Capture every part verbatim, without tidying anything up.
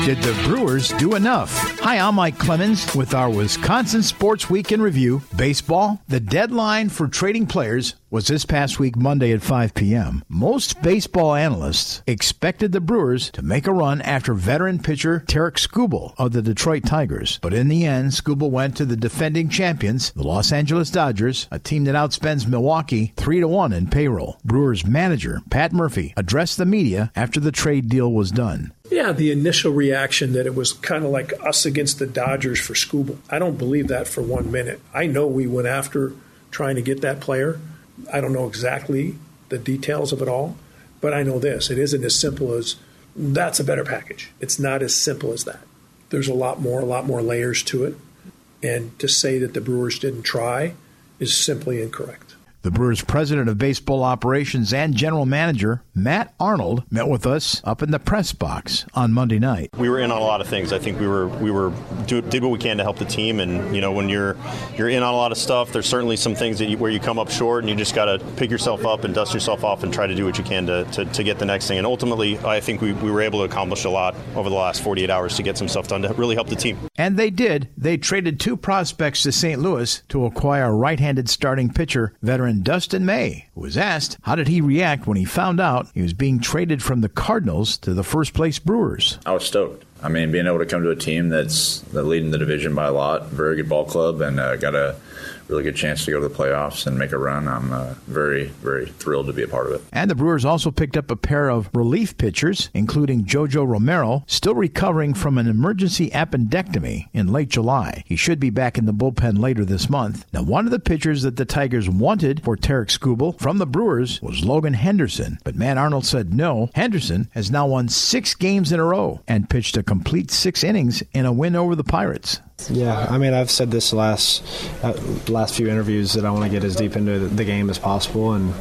Did the Brewers do enough? Hi, I'm Mike Clemens with our Wisconsin Sports Week in Review. Baseball, the deadline for trading players was this past week, Monday at five p.m. Most baseball analysts expected the Brewers to make a run after veteran pitcher Tarik Skubal of the Detroit Tigers. But in the end, Skubal went to the defending champions, the Los Angeles Dodgers, a team that outspends Milwaukee three to one in payroll. Brewers manager Pat Murphy addressed the media after the trade deal was done. Yeah, the initial reaction that it was kind of like us against the Dodgers for Skubal. I don't believe that for one minute. I know we went after trying to get that player. I don't know exactly the details of it all, but I know this. It isn't as simple as that's a better package. It's not as simple as that. There's a lot more, a lot more layers to it. And to say that the Brewers didn't try is simply incorrect. The Brewers' president of baseball operations and general manager, Matt Arnold, met with us up in the press box on Monday night. We were in on a lot of things. I think we were we were do, did what we can to help the team. And you know, when you're you're in on a lot of stuff, there's certainly some things that you, where you come up short, and you just got to pick yourself up and dust yourself off and try to do what you can to, to, to get the next thing. And ultimately, I think we, we were able to accomplish a lot over the last forty-eight hours to get some stuff done to really help the team. And they did. They traded two prospects to Saint Louis to acquire right-handed starting pitcher, veteran Dustin May, who was asked how did he react when he found out he was being traded from the Cardinals to the first-place Brewers. I was stoked. I mean, being able to come to a team that's, that's leading the division by a lot, very good ball club, and uh, got a really good chance to go to the playoffs and make a run. I'm uh, very, very thrilled to be a part of it. And the Brewers also picked up a pair of relief pitchers, including Jojo Romero, still recovering from an emergency appendectomy in late July. He should be back in the bullpen later this month. Now, one of the pitchers that the Tigers wanted for Tarik Skubal from the Brewers was Logan Henderson, but Matt Arnold said no. Henderson has now won six games in a row and pitched a complete six innings in a win over the Pirates. Yeah, I mean, I've said this last uh, last few interviews that I want to get as deep into the game as possible, and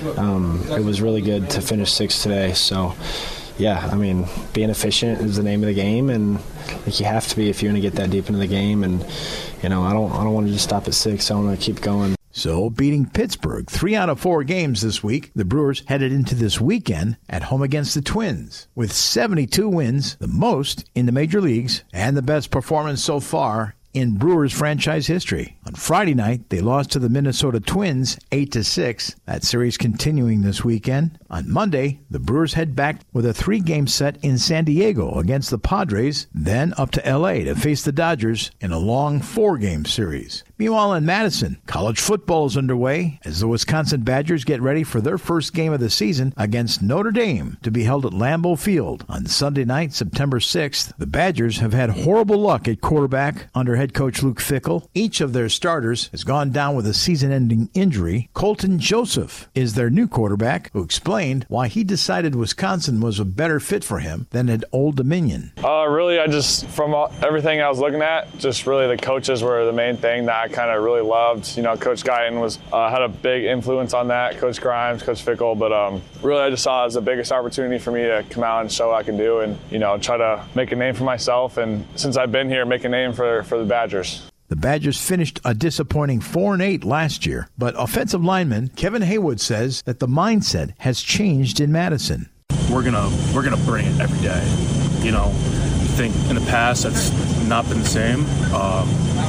um, it was really good to finish sixth today. So, yeah, I mean, being efficient is the name of the game, and like you have to be if you're going to get that deep into the game. And you know, I don't I don't want to just stop at six. I want to keep going. So, beating Pittsburgh three out of four games this week, the Brewers headed into this weekend at home against the Twins with seventy-two wins, the most in the major leagues, and the best performance so far in Brewers franchise history. On Friday night, they lost to the Minnesota Twins eight to six. That series continuing this weekend. On Monday, the Brewers head back with a three-game set in San Diego against the Padres, then up to L A to face the Dodgers in a long four-game series. Meanwhile, in Madison, college football is underway as the Wisconsin Badgers get ready for their first game of the season against Notre Dame to be held at Lambeau Field on Sunday night, September sixth. The Badgers have had horrible luck at quarterback under head coach Luke Fickell. Each of their starters has gone down with a season-ending injury. Colton Joseph is their new quarterback, who explained why he decided Wisconsin was a better fit for him than at Old Dominion. Uh, really, I just, from all, everything I was looking at, just really the coaches were the main thing that I kind of really loved. You know, Coach Guyton was uh, had a big influence on that, Coach Grimes, Coach Fickell, but um, really I just saw it as the biggest opportunity for me to come out and show what I can do and, you know, try to make a name for myself, and since I've been here, make a name for, for the Badgers. The Badgers finished a disappointing four and eight last year, but offensive lineman Kevin Haywood says that the mindset has changed in Madison. We're gonna we're gonna bring it every day. You know, I think in the past that's not been the same. Um,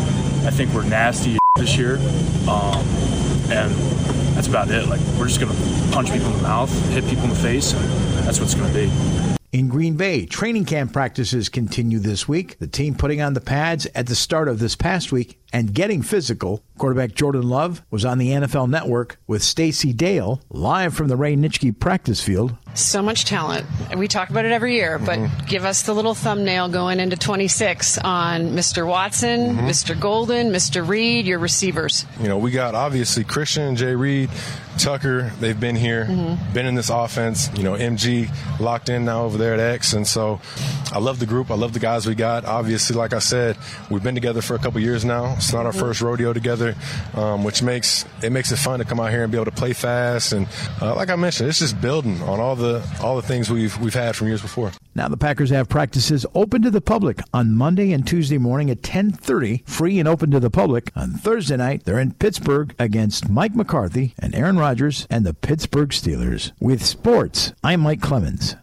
I think we're nasty this year, um, and that's about it. Like, we're just gonna punch people in the mouth, hit people in the face, and that's what it's gonna be. In Green Bay, training camp practices continue this week. The team putting on the pads at the start of this past week and getting physical. Quarterback Jordan Love was on the N F L Network with Stacey Dale live from the Ray Nitschke practice field. So much talent. We talk about it every year, but mm-hmm. give us the little thumbnail going into twenty-six on Mister Watson, mm-hmm. Mister Golden, Mister Reed, your receivers. You know, we got obviously Christian, Jay Reed, Tucker. They've been here, mm-hmm. been in this offense. You know, M G locked in now over there at X. And so I love the group. I love the guys we got. Obviously, like I said, we've been together for a couple years now. It's not our mm-hmm. first rodeo together, um, which makes it makes it fun to come out here and be able to play fast. And uh, like I mentioned, it's just building on all the all the things we've we've had from years before. Now the Packers have practices open to the public on Monday and Tuesday morning at ten thirty, free and open to the public. On Thursday night, they're in Pittsburgh against Mike McCarthy and Aaron Rodgers and the Pittsburgh Steelers. With sports, I'm Mike Clemens.